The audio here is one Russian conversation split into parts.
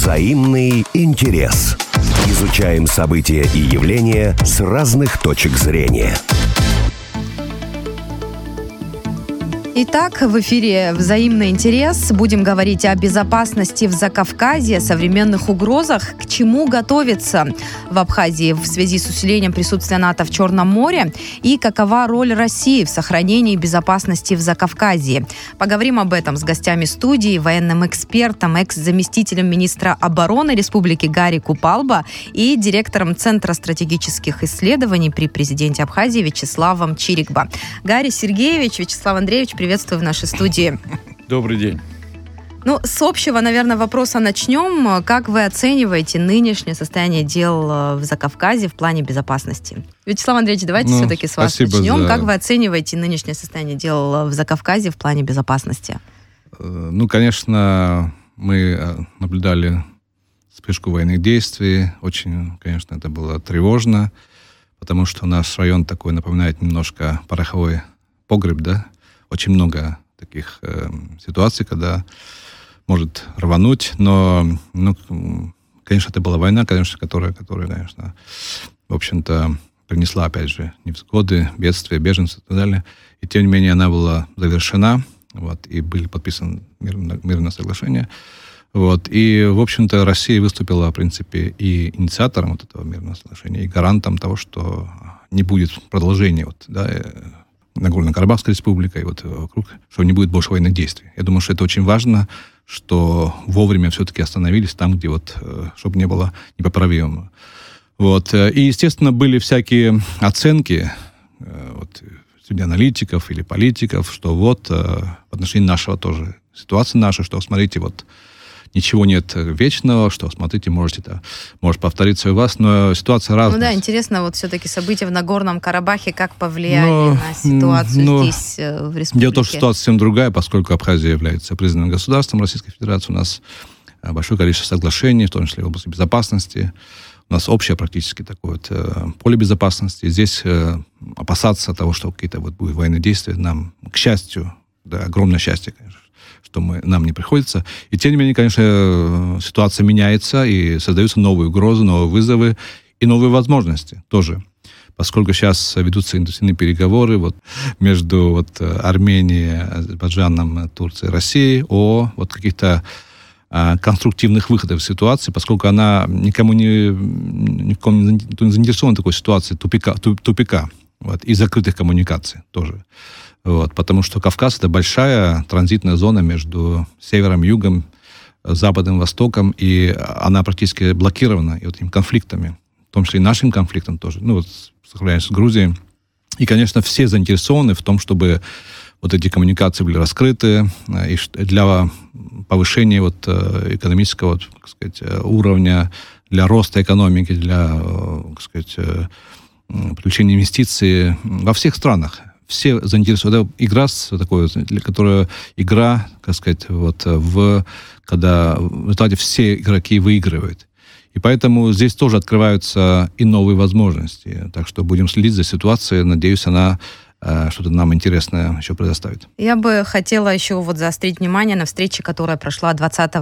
Взаимный интерес. Изучаем события и явления с разных точек зрения. Итак, в эфире «Взаимный интерес». Будем говорить о безопасности в Закавказье, современных угрозах, к чему готовиться в Абхазии в связи с усилением присутствия НАТО в Черном море и какова роль России в сохранении безопасности в Закавказье. Поговорим об этом с гостями студии, военным экспертом, экс-заместителем министра обороны Республики Гарри Купалба и директором Центра стратегических исследований при президенте Абхазии Вячеславом Чирикбо. Гарри Сергеевич, Вячеслав Андреевич, приветствую в нашей студии. Добрый день. Ну, с общего, наверное, вопроса начнем. Как вы оцениваете нынешнее состояние дел в Закавказье в плане безопасности? Вячеслав Андреевич, давайте все-таки с вас начнем. Как вы оцениваете нынешнее состояние дел в Закавказье в плане безопасности? Ну, конечно, мы наблюдали вспышку военных действий. Очень, конечно, это было тревожно, потому что наш район такой напоминает немножко пороховой погреб, да? Очень много таких ситуаций, когда может рвануть, но, конечно, это была война, конечно, которая, конечно, в общем-то, принесла, опять же, невзгоды, бедствия, беженцы и так далее. И, тем не менее, она была завершена, вот, и были подписаны мирное соглашение. Вот, и, в общем-то, Россия выступила, в принципе, и инициатором вот этого мирного соглашения, и гарантом того, что не будет продолжения, вот, да, Нагорно-Карабахской республикой, и вот вокруг, что не будет больше военных действий. Я думаю, что это очень важно, что вовремя все-таки остановились там, где вот, чтобы не было непоправимого. Вот. И, естественно, были всякие оценки вот, среди аналитиков или политиков, что вот в отношении нашего тоже ситуации нашей, что, смотрите, вот ничего нет вечного, что, смотрите, может повториться и у вас, но ситуация разная. Ну да, интересно, вот все-таки события в Нагорном Карабахе как повлияли на ситуацию здесь, в республике? Дело в том, что ситуация совсем другая, поскольку Абхазия является признанным государством Российской Федерации, у нас большое количество соглашений, в том числе в области безопасности. У нас общее практически такое вот поле безопасности. Здесь опасаться того, что какие-то вот будут военные действия, нам, к счастью, да, огромное счастье, конечно, что нам не приходится. И тем не менее, конечно, ситуация меняется, и создаются новые угрозы, новые вызовы и новые возможности тоже. Поскольку сейчас ведутся интенсивные переговоры вот, между вот, Арменией, Азербайджаном, Турцией, Россией о вот, каких-то конструктивных выходах из ситуации, поскольку она никому не заинтересована в такой ситуации тупика вот, и закрытых коммуникаций тоже. Вот, потому что Кавказ — это большая транзитная зона между севером, югом, западом, востоком, и она практически блокирована и вот этими конфликтами, в том числе и нашим конфликтом тоже, ну, вот, сохраняясь с Грузией. И, конечно, все заинтересованы в том, чтобы вот эти коммуникации были раскрыты, и для повышения вот, экономического, вот, так сказать, уровня, для роста экономики, для, так сказать, привлечения инвестиций во всех странах. Все заинтересованы. Это игра, которая игра, так сказать, вот, когда в результате все игроки выигрывают. И поэтому здесь тоже открываются и новые возможности. Так что будем следить за ситуацией. Надеюсь, она что-то нам интересное еще предоставит. Я бы хотела еще вот заострить внимание на встрече, которая прошла 20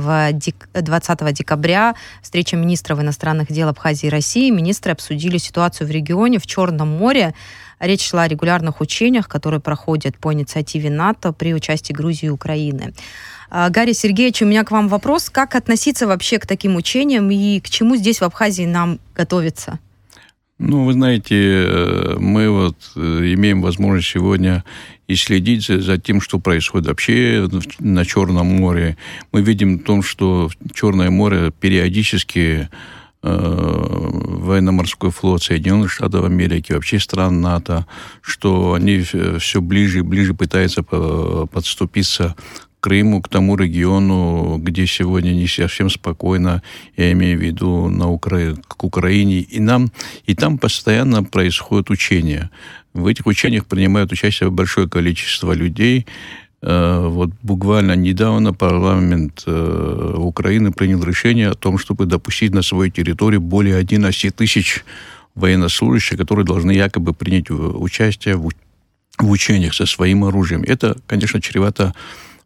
декабря. Встреча министров иностранных дел Абхазии и России. Министры обсудили ситуацию в регионе, в Черном море. Речь шла о регулярных учениях, которые проходят по инициативе НАТО при участии Грузии и Украины. Гарри Сергеевич, у меня к вам вопрос. Как относиться вообще к таким учениям и к чему здесь в Абхазии нам готовиться? Ну, вы знаете, мы вот имеем возможность сегодня и следить за тем, что происходит вообще на Черном море. Мы видим в том, что Черное море периодически военно-морской флот Соединенных Штатов Америки, вообще стран НАТО, что они все ближе и ближе пытаются подступиться к Крыму, к тому региону, где сегодня не совсем спокойно, я имею в виду к Украине. И там постоянно происходят учения. В этих учениях принимают участие большое количество людей. Вот буквально недавно парламент Украины принял решение о том, чтобы допустить на свою территорию более 11 тысяч военнослужащих, которые должны якобы принять участие в учениях со своим оружием. Это, конечно, чревато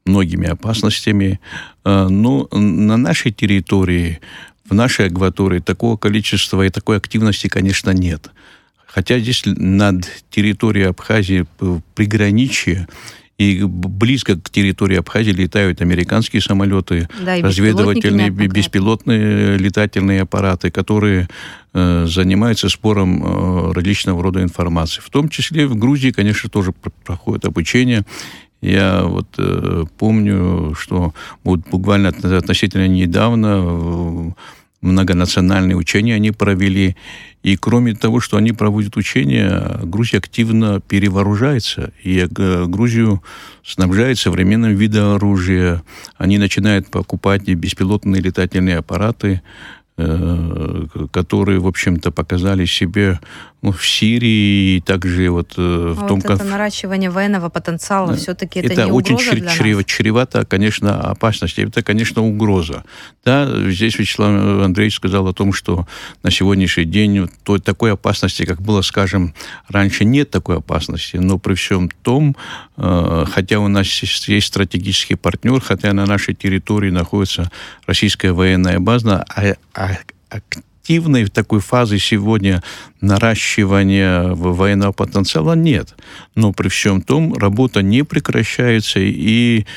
многими опасностями. Но на нашей территории, в нашей акватории такого количества и такой активности, конечно, нет. Хотя здесь над территорией Абхазии приграничье, и близко к территории Абхазии летают американские самолеты, да, разведывательные, беспилотные летательные аппараты, которые занимаются сбором различного рода информации. В том числе в Грузии, конечно, тоже проходит обучение. Я вот помню, что вот буквально относительно недавно многонациональные учения они провели. И кроме того, что они проводят учения, Грузия активно перевооружается. И Грузию снабжает современным видом оружия. Они начинают покупать беспилотные летательные аппараты, которые, в общем-то, показали себе в Сирии и также вот в том, как... это наращивание военного потенциала, все-таки это не очень угроза для нас? чревато, конечно, опасностью. Это, конечно, угроза. Да, здесь Вячеслав Андреевич сказал о том, что на сегодняшний день такой опасности, как было, скажем, раньше, нет такой опасности. Но при всем том, хотя у нас есть стратегический партнер, хотя на нашей территории находится российская военная база, активной такой фазы сегодня наращивания военного потенциала нет. Но при всем том работа не прекращается, и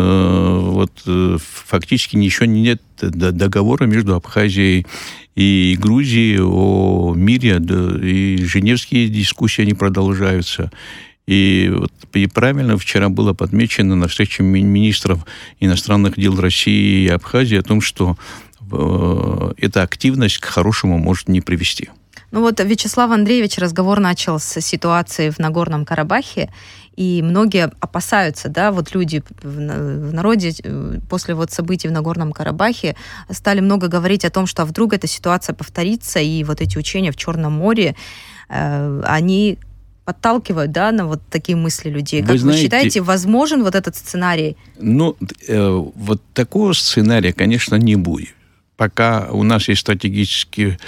фактически ничего нет договора между Абхазией и Грузией о мире, и женевские дискуссии они продолжаются. И правильно вчера было подмечено на встрече министров иностранных дел России и Абхазии о том, что эта активность к хорошему может не привести. Ну вот, Вячеслав Андреевич, разговор начал с ситуации в Нагорном Карабахе, и многие опасаются, да, вот люди в народе после вот событий в Нагорном Карабахе стали много говорить о том, что вдруг эта ситуация повторится, и вот эти учения в Черном море, они подталкивают, да, на вот такие мысли людей. Как вы считаете, возможен вот этот сценарий? Ну, вот такого сценария, конечно, не будет. Пока у нас есть стратегический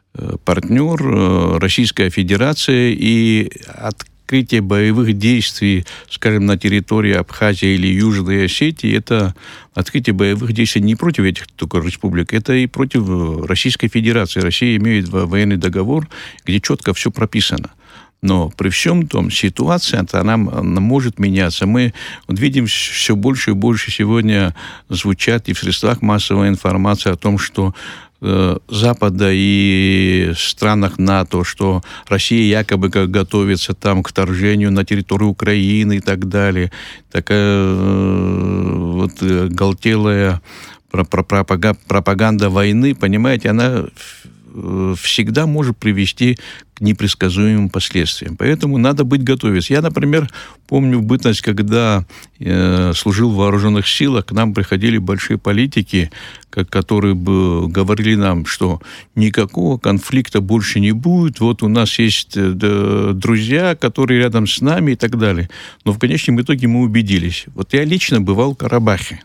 партнер, Российская Федерация, и открытие боевых действий, скажем, на территории Абхазии или Южной Осетии, это открытие боевых действий не против этих только республик, это и против Российской Федерации. Россия имеет военный договор, где четко все прописано. Но при всем том, ситуация, она может меняться. Мы видим все больше и больше сегодня звучат и в средствах массовой информации о том, что Запада и странах НАТО, что Россия якобы готовится там к вторжению на территорию Украины и так далее. Такая вот галтелая пропаганда войны, понимаете, она всегда может привести к непредсказуемым последствиям. Поэтому надо быть готовиться. Я, например, помню в бытность, когда служил в вооруженных силах, к нам приходили большие политики, которые бы говорили нам, что никакого конфликта больше не будет, вот у нас есть друзья, которые рядом с нами и так далее. Но в конечном итоге мы убедились. Вот я лично бывал в Карабахе.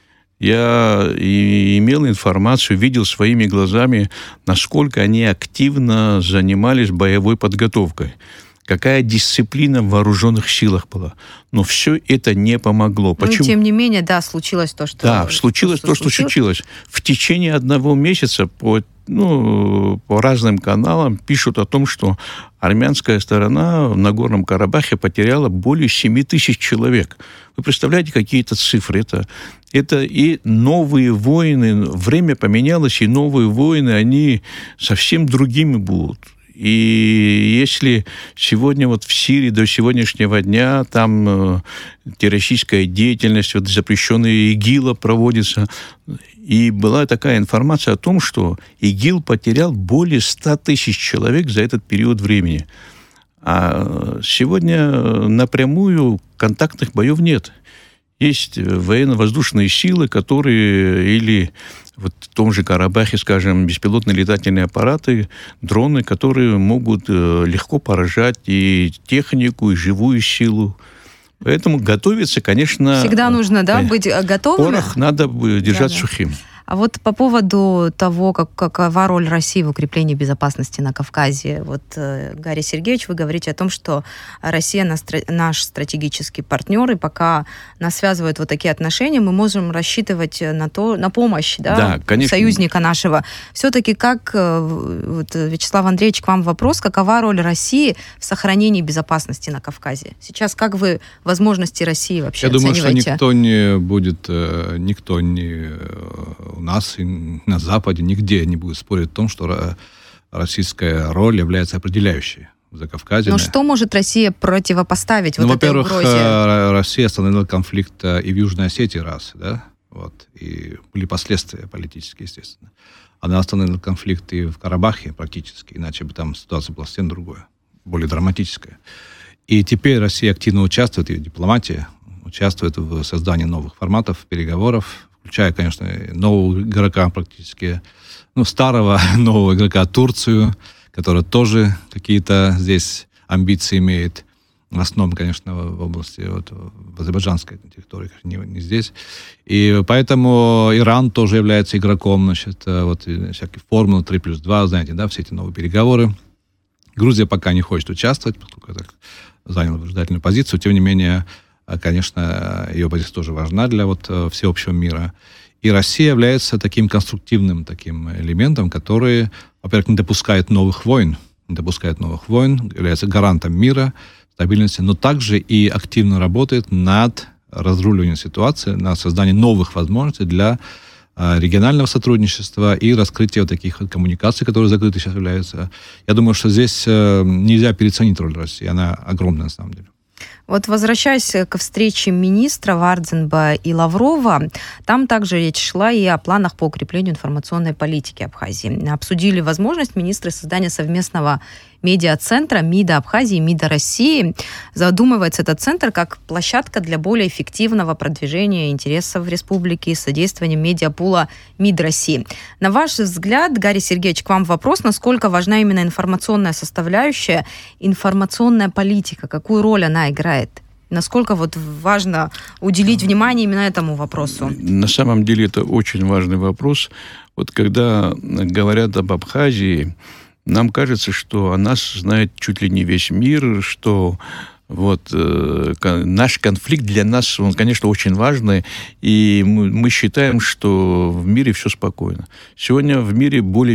Я имел информацию, видел своими глазами, насколько они активно занимались боевой подготовкой. Какая дисциплина в вооруженных силах была. Но все это не помогло. Почему? Ну, тем не менее, да, случилось то, что... Да, случилось то, что случилось. В течение 1 месяца по разным каналам пишут о том, что армянская сторона в Нагорном Карабахе потеряла более 7 тысяч человек. Вы представляете, какие-то цифры? Это и новые войны, время поменялось, и новые войны, они совсем другими будут. И если сегодня вот в Сирии до сегодняшнего дня там террористическая деятельность, вот запрещенная ИГИЛа проводится, и была такая информация о том, что ИГИЛ потерял более 100 тысяч человек за этот период времени. А сегодня напрямую контактных боев нет. Есть военно-воздушные силы, которые или вот в том же Карабахе, скажем, беспилотные летательные аппараты, дроны, которые могут легко поражать и технику, и живую силу. Поэтому готовиться, конечно... Всегда нужно, да, быть готовым. Порох надо держать сухим. А вот по поводу того, какова роль России в укреплении безопасности на Кавказе, вот, Гарри Сергеевич, вы говорите о том, что Россия наш стратегический партнер, и пока нас связывают вот такие отношения, мы можем рассчитывать на помощь, да, союзника нашего. Все-таки как, вот, Вячеслав Андреевич, к вам вопрос, какова роль России в сохранении безопасности на Кавказе? Сейчас как вы возможности России вообще оцениваете? Я думаю, что никто не будет, никто не у нас и на Западе, нигде не будет спорить о том, что российская роль является определяющей в Закавказье. Но что может Россия противопоставить вот этой угрозе? Во-первых, Россия остановила конфликт и в Южной Осетии раз, да, вот, и были последствия политические, естественно. Она остановила конфликт и в Карабахе практически, иначе бы там ситуация была совсем другая, более драматическая. И теперь Россия активно участвует, и в дипломатии, участвует в создании новых форматов, переговоров, включая, конечно, нового игрока практически, старого нового игрока Турцию, которая тоже какие-то здесь амбиции имеет, в основном, конечно, в области, вот, в азербайджанской территории, не здесь. И поэтому Иран тоже является игроком, значит, вот, всякие формулы 3+2, знаете, да, все эти новые переговоры. Грузия пока не хочет участвовать, поскольку так заняла выжидательную позицию. Тем не менее, конечно, ее позиция тоже важна для вот всеобщего мира. И Россия является таким конструктивным таким элементом, который, во-первых, не допускает новых войн, является гарантом мира, стабильности, но также и активно работает над разруливанием ситуации, над созданием новых возможностей для регионального сотрудничества и раскрытия вот таких коммуникаций, которые закрыты сейчас являются. Я думаю, что здесь нельзя переоценить роль России, она огромная на самом деле. Вот возвращаясь к встрече министров Ардзинба и Лаврова, там также речь шла и о планах по укреплению информационной политики Абхазии. Обсудили возможность министры создания совместного медиацентра МИДа Абхазии и МИДа России. Задумывается этот центр как площадка для более эффективного продвижения интересов республики и содействия медиапула МИД России. На ваш взгляд, Гарри Сергеевич, к вам вопрос, насколько важна именно информационная составляющая, информационная политика, какую роль она играет? Насколько вот важно уделить внимание именно этому вопросу? На самом деле это очень важный вопрос. Вот когда говорят об Абхазии, нам кажется, что о нас знает чуть ли не весь мир, что вот наш конфликт для нас, он, конечно, очень важный, и мы считаем, что в мире все спокойно. Сегодня в мире более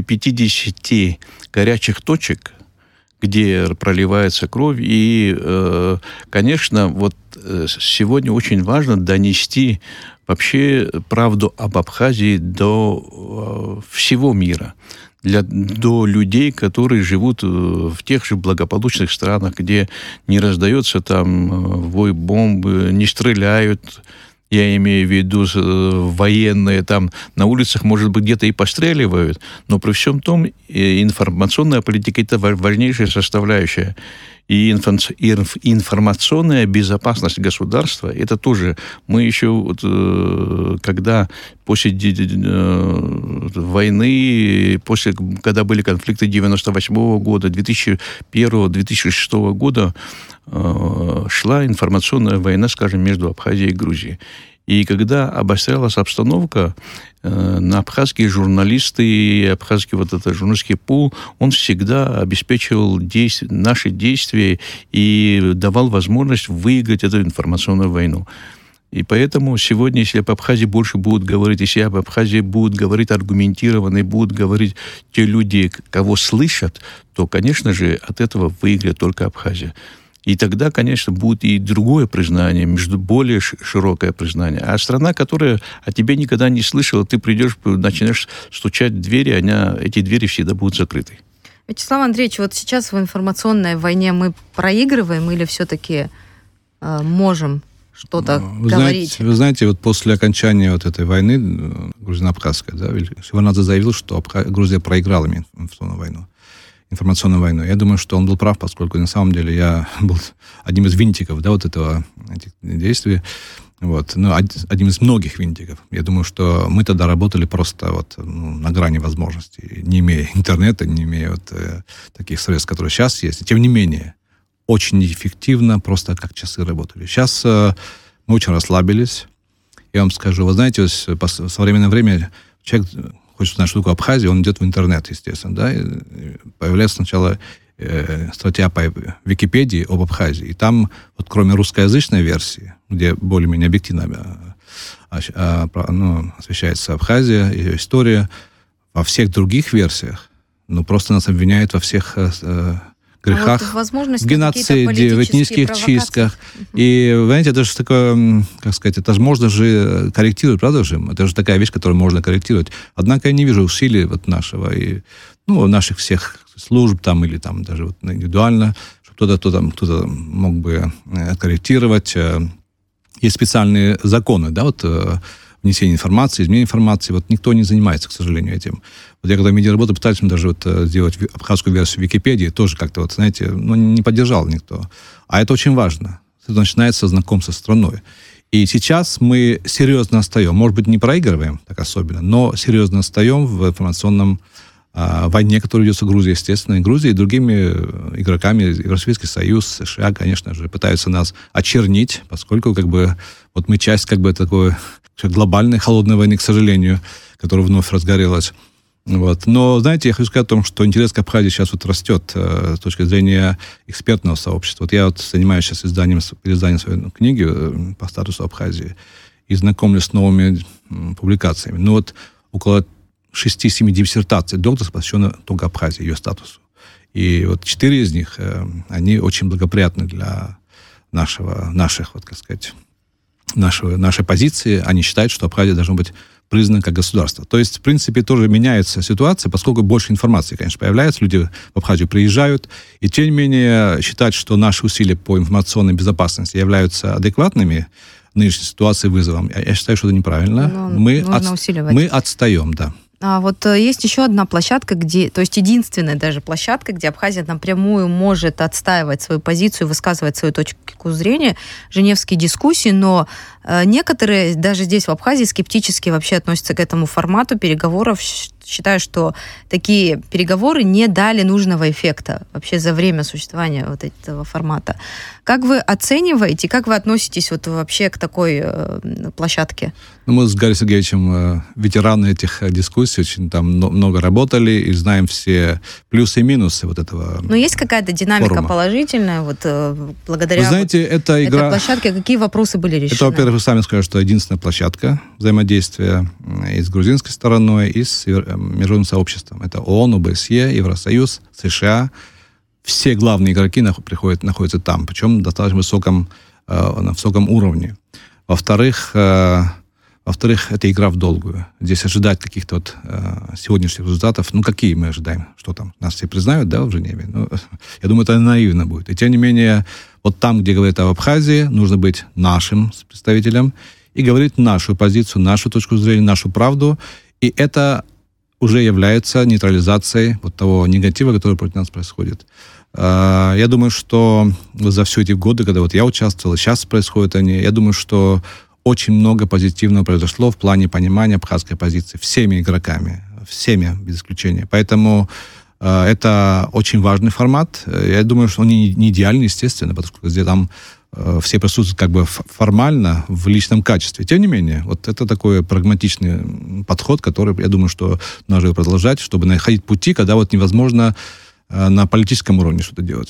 50 горячих точек, где проливается кровь, и, конечно, вот сегодня очень важно донести вообще правду об Абхазии до всего мира. До людей, которые живут в тех же благополучных странах, где не раздается там вой бомбы, не стреляют, я имею в виду военные, там на улицах, может быть, где-то и постреливают, но при всем том информационная политика – это важнейшая составляющая. И информационная безопасность государства, это тоже, мы еще, вот, когда после войны, когда были конфликты 98 года, 2001-2006 года, шла информационная война, скажем, между Абхазией и Грузией. И когда обострялась обстановка, на абхазские журналисты и абхазский вот этот журналистский пул, он всегда обеспечивал наши действия и давал возможность выиграть эту информационную войну. И поэтому сегодня, если об Абхазии больше будут говорить, если об Абхазии будут говорить аргументированно, и будут говорить те люди, кого слышат, то, конечно же, от этого выиграет только Абхазия. И тогда, конечно, будет и другое признание, более широкое признание. А страна, которая о тебе никогда не слышала, ты придешь, начинаешь стучать в двери, эти двери всегда будут закрыты. Вячеслав Андреевич, вот сейчас в информационной войне мы проигрываем или все-таки можем что-то говорить? Вы знаете, вот после окончания вот этой войны, грузино-абхазской, да, Шеварднадзе заявил, что Грузия проиграла информационную войну. Я думаю, что он был прав, поскольку на самом деле я был одним из винтиков, да, вот этих действий. Вот. Одним из многих винтиков. Я думаю, что мы тогда работали просто вот, на грани возможностей, не имея интернета, не имея вот, таких средств, которые сейчас есть. И тем не менее, очень эффективно, просто как часы работали. Сейчас мы очень расслабились. Я вам скажу, вы знаете, в современное время человек хочет знать, что такое Абхазия, он идет в интернет, естественно, да, и появляется сначала статья по Википедии об Абхазии, и там, вот кроме русскоязычной версии, где более-менее объективно освещается Абхазия, ее история, во всех других версиях, просто нас обвиняют во всех грехах, в геноциде, в этнических чистках. И, понимаете, это же такое, как сказать, это же можно же корректировать, правда же? Это же такая вещь, которую можно корректировать. Однако я не вижу усилий вот нашего, и, наших всех служб там, или там даже вот индивидуально, чтобы кто-то мог бы корректировать. Есть специальные законы, да, вот внесение информации, изменение информации. Вот никто не занимается, к сожалению, этим. Вот я когда в медиаработе пытались даже вот сделать абхазскую версию Википедии, тоже как-то вот, знаете, не поддержал никто. А это очень важно. Это начинается знакомство с страной. И сейчас мы серьезно отстаем. Может быть, не проигрываем так особенно, но серьезно отстаем в информационном войне, которая ведется в Грузии, естественно, и Грузией, и другими игроками. Европейский Союз, США, конечно же, пытаются нас очернить, поскольку вот мы часть такой глобальной холодной войны, к сожалению, которая вновь разгорелась. Вот. Но, знаете, я хочу сказать о том, что интерес к Абхазии сейчас вот растет с точки зрения экспертного сообщества. Вот я вот занимаюсь сейчас переизданием своей книги по статусу Абхазии и знакомлюсь с новыми публикациями. Вот около 6-7 диссертаций докторов посвящено только Абхазии, ее статусу. И вот 4 из них, они очень благоприятны для нашей позиции. Они считают, что Абхазия должна быть признана как государство. То есть, в принципе, тоже меняется ситуация, поскольку больше информации, конечно, появляется, люди в Абхазию приезжают, и тем не менее считать, что наши усилия по информационной безопасности являются адекватными в нынешней ситуации вызовом, я считаю, что это неправильно. Мы отстаем, да. А вот есть еще одна площадка, то есть единственная даже площадка, где Абхазия напрямую может отстаивать свою позицию, высказывать свою точку зрения, женевские дискуссии, но некоторые даже здесь в Абхазии скептически вообще относятся к этому формату переговоров, считая, что такие переговоры не дали нужного эффекта вообще за время существования вот этого формата. Как вы оцениваете, как вы относитесь вот вообще к такой площадке? Мы с Гарри Сергеевичем ветераны этих дискуссий, очень там много работали и знаем все плюсы и минусы вот этого. Но есть какая-то динамика форума положительная, вот благодаря вы знаете, этой площадке? Какие вопросы были решены? Это, во-первых, вы сами скажете, что единственная площадка взаимодействия и с грузинской стороной, и с международным сообществом. Это ООН, ОБСЕ, Евросоюз, США. Все главные игроки находятся там, причем на достаточно высоком уровне. Во-вторых, это игра в долгую. Здесь ожидать каких-то сегодняшних результатов. Какие мы ожидаем? Что там? Нас все признают, да, в Женеве? Я думаю, это наивно будет. И тем не менее, вот там, где говорят об Абхазии, нужно быть нашим представителем и говорить нашу позицию, нашу точку зрения, нашу правду. И это уже является нейтрализацией вот того негатива, который против нас происходит. Я думаю, что за все эти годы, когда вот я участвовал, сейчас происходят они, я думаю, что очень много позитивного произошло в плане понимания абхазской позиции всеми игроками, всеми, без исключения. Поэтому это очень важный формат. Я думаю, что он не идеальный, естественно, потому что где там все присутствуют формально, в личном качестве. Тем не менее, вот это такой прагматичный подход, который, я думаю, что нужно продолжать, чтобы находить пути, когда вот невозможно на политическом уровне что-то делать.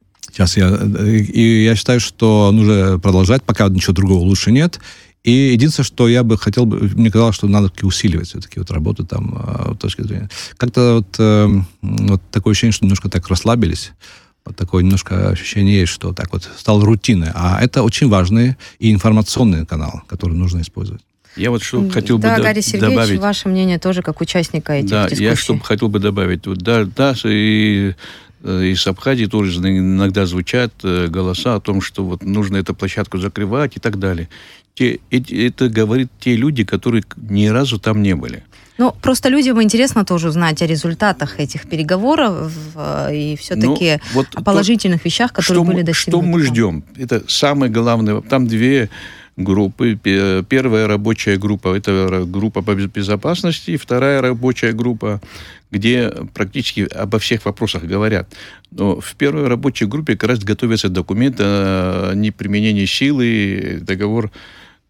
Я считаю, что нужно продолжать, пока ничего другого лучше нет. И единственное, что я бы хотел, мне казалось, что надо усиливать все-таки работу там, с точки зрения. Как-то вот такое ощущение, что немножко так расслабились. Вот такое немножко ощущение есть, что так вот стало рутиной. А это очень важный и информационный канал, который нужно использовать. Я вот что хотел бы добавить. Гарри Сергеевич, ваше мнение тоже как участника этих дискуссий. Да, я что хотел бы добавить. И из Абхазии тоже иногда звучат голоса о том, что вот нужно эту площадку закрывать и так далее. Это говорят те люди, которые ни разу там не были. Просто людям интересно тоже узнать о результатах этих переговоров и все-таки о положительных вещах, которые были достигнуты. Что мы ждем? Это самое главное. Там две группы. Первая рабочая группа – это группа по безопасности, и вторая рабочая группа, где практически обо всех вопросах говорят. Но в первой рабочей группе как раз готовятся документы о неприменении силы, договор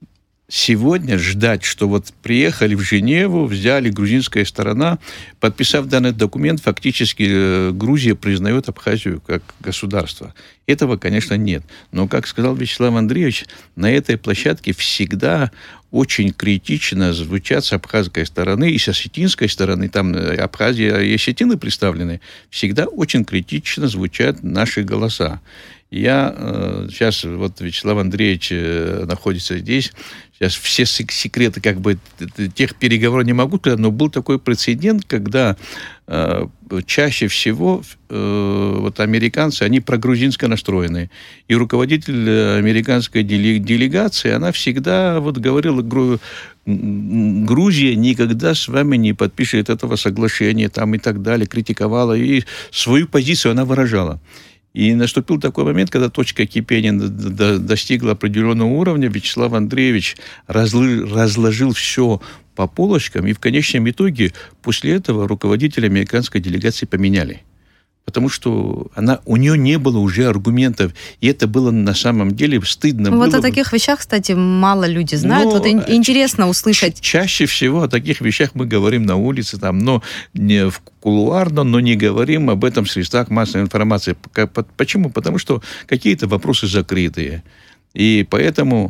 сегодня ждать, что вот приехали в Женеву, взяли грузинская сторона, подписав данный документ, фактически Грузия признает Абхазию как государство. Этого, конечно, нет. Но, как сказал Вячеслав Андреевич, на этой площадке всегда очень критично звучат с абхазской стороны и с осетинской стороны, там Абхазия и осетины представлены, всегда очень критично звучат наши голоса. Я сейчас, вот Вячеслав Андреевич находится здесь, сейчас все секреты как бы тех переговоров не могу сказать, но был такой прецедент, когда чаще всего вот американцы, они прогрузинско настроены. И руководитель американской делегации, она всегда вот говорила, Грузия никогда с вами не подпишет этого соглашения там и так далее, критиковала, и свою позицию она выражала. И наступил такой момент, когда точка кипения достигла определенного уровня, Вячеслав Андреевич разложил все по полочкам, и в конечном итоге после этого руководителя американской делегации поменяли. Потому что у нее не было уже аргументов, и это было на самом деле стыдно. Вот о таких вещах, кстати, мало люди знают. Вот интересно услышать. Чаще всего о таких вещах мы говорим на улице, там, но не кулуарно, но не говорим об этом в средствах массовой информации. Почему? Потому что какие-то вопросы закрытые. И поэтому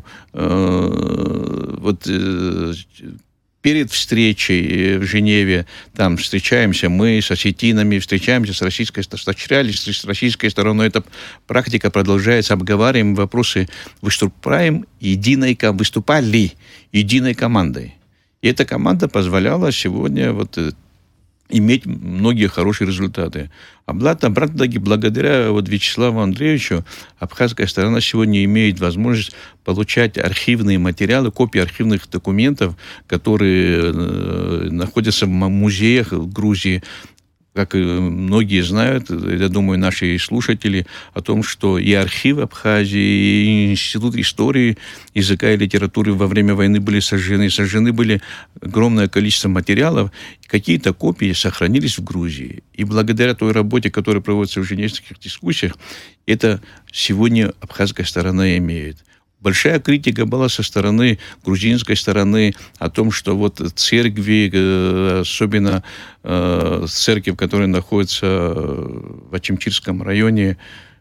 перед встречей в Женеве, там встречаемся мы с осетинами, встречаемся с российской стороной. Эта практика продолжается, обговариваем вопросы, выступали единой командой. И эта команда позволяла сегодня иметь многие хорошие результаты. Благодаря Вячеславу Андреевичу абхазская сторона сегодня имеет возможность получать архивные материалы, копии архивных документов, которые находятся в музеях Грузии. Как многие знают, я думаю, наши слушатели, о том, что и архив Абхазии, и Институт истории, языка и литературы во время войны были сожжены. Сожжены были огромное количество материалов. Какие-то копии сохранились в Грузии. И благодаря той работе, которая проводится в женевских дискуссиях, это сегодня абхазская сторона имеет. Большая критика была со стороны грузинской стороны о том, что церкви, особенно церковь, которая находится в Ачимчирском районе,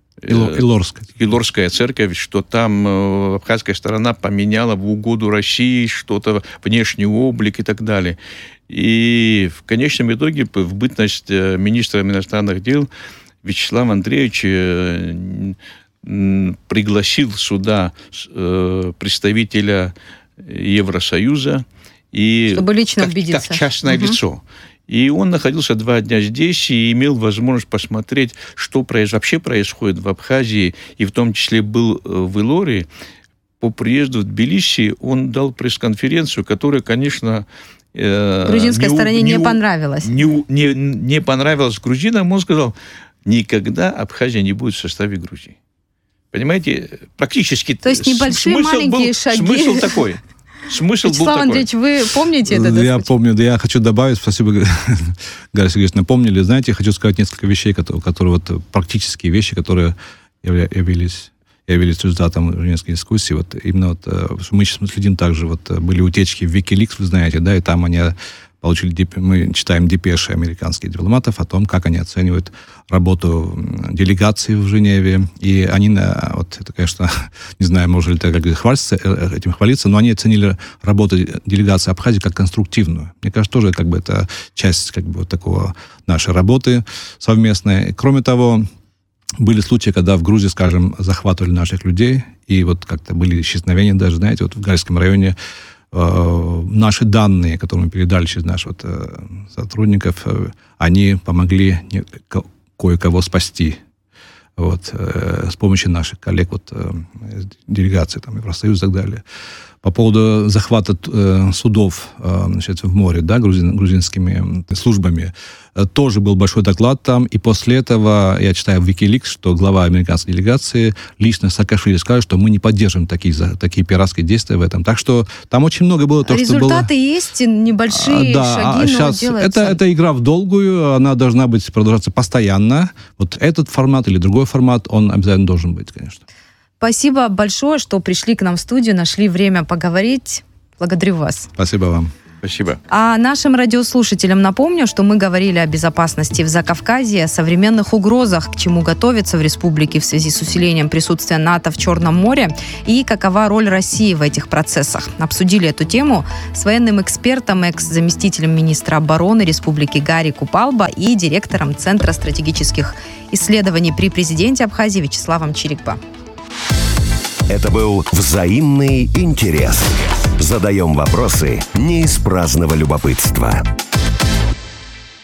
Илорская церковь, что там абхазская сторона поменяла в угоду России что-то, внешний облик и так далее. И в конечном итоге, в бытность министра иностранных дел, Вячеслав Андреевич пригласил сюда представителя Евросоюза, чтобы лично убедиться. Как частное лицо. И он находился 2 дня здесь и имел возможность посмотреть, что вообще происходит в Абхазии, и в том числе был в Илории. По приезду в Тбилиси он дал пресс-конференцию, которая, конечно, грузинской стороне не понравилась. Не понравилась грузинам. Он сказал, никогда Абхазия не будет в составе Грузии. Понимаете, практически... То есть небольшие маленькие шаги. Смысл такой. Вячеслав Андреевич, вы помните это? Я помню, да, я хочу добавить, спасибо, Гарри Сергеевич, напомнили. Знаете, я хочу сказать несколько вещей, которые практические вещи, которые явились результатом женевской дискуссии. Именно мы сейчас следим также, были утечки в Wikileaks, вы знаете, да, и там они получили, мы читаем депеши американских дипломатов о том, как они оценивают работу делегации в Женеве. И они, это, конечно, не знаю, можно ли этим хвалиться, но они оценили работу делегации Абхазии как конструктивную. Мне кажется, тоже это часть такого нашей работы совместной. Кроме того, были случаи, когда в Грузии, скажем, захватывали наших людей, и как-то были исчезновения даже, знаете, в Гальском районе наши данные, которые мы передали через наших сотрудников, они помогли кое-кого спасти. С помощью наших коллег, делегаций, Евросоюза и так далее. По поводу захвата судов в море, да, грузинскими службами, тоже был большой доклад там, и после этого я читаю в Wikileaks, что глава американской делегации лично Саакашвили сказал, что мы не поддерживаем такие пиратские действия в этом. Так что там очень много было... Результаты есть, небольшие шаги, но делаются. Это игра в долгую, она должна продолжаться постоянно. Этот формат или другой формат, он обязательно должен быть, конечно. Спасибо большое, что пришли к нам в студию, нашли время поговорить. Благодарю вас. Спасибо вам. Спасибо. А нашим радиослушателям напомню, что мы говорили о безопасности в Закавказье, о современных угрозах, к чему готовиться в республике в связи с усилением присутствия НАТО в Черном море и какова роль России в этих процессах. Обсудили эту тему с военным экспертом, экс-заместителем министра обороны республики Гари Купалба и директором Центра стратегических исследований при президенте Абхазии Вячеславом Чирикбо. Это был «Взаимный интерес». Задаем вопросы не из праздного любопытства.